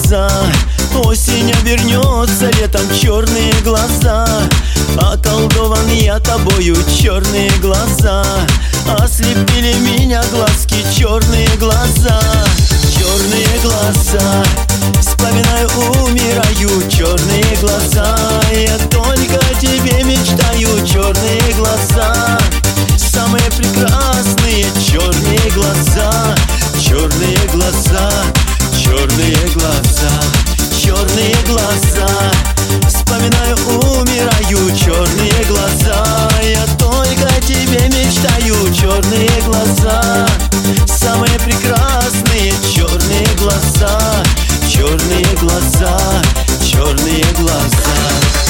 глаза. Осень обернется летом, черные глаза. Околдован я тобою, черные глаза. Ослепили меня глазки, черные глаза. Черные глаза, вспоминаю, умираю, черные глаза. Я только о тебе мечтаю, черные глаза. Самые прекрасные черные глаза. Черные глаза, черные глаза. Черные глаза, вспоминаю, умираю, черные глаза. Я только о тебе мечтаю, черные глаза. Самые прекрасные черные глаза. Черные глаза, черные глаза.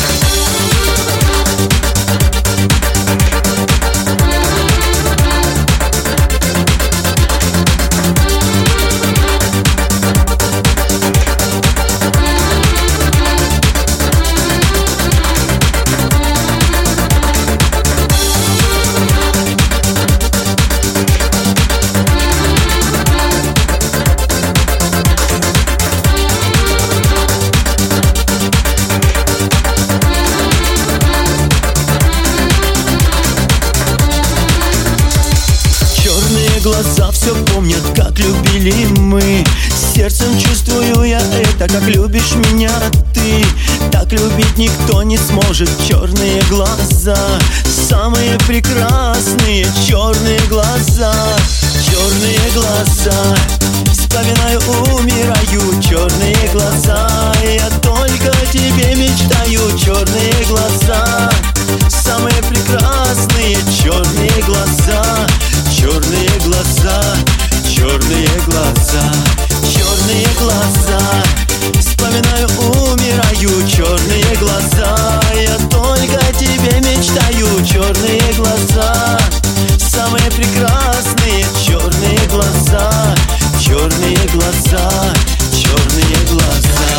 Глаза все помнят, как любили мы. Сердцем чувствую я это, как любишь меня ты. Так любить никто не сможет. Черные глаза, самые прекрасные черные глаза. Черные глаза, вспоминаю, умираю, черные глаза. Я только о тебе мечтаю, черные глаза. Самые прекрасные черные глаза. Черные глаза, черные глаза. Черные глаза, вспоминаю, умираю, черные глаза. Я только о тебе мечтаю, черные глаза. Самые прекрасные черные глаза. Черные глаза, черные глаза.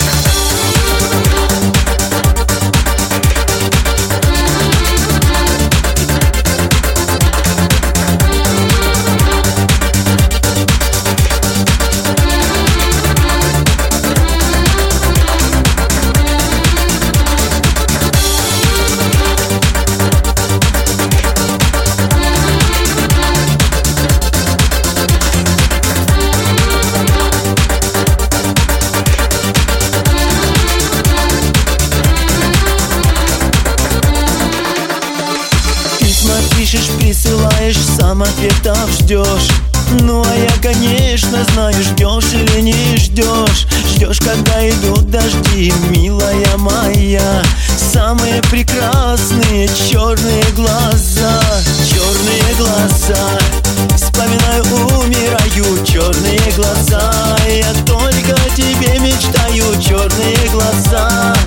Пишешь, присылаешь, сам ответов ждешь. Ну а я, конечно, знаю, ждешь или не ждешь. Ждешь, когда идут дожди, милая моя. Самые прекрасные черные глаза. Черные глаза, вспоминаю, умираю, черные глаза. Я только о тебе мечтаю, черные глаза.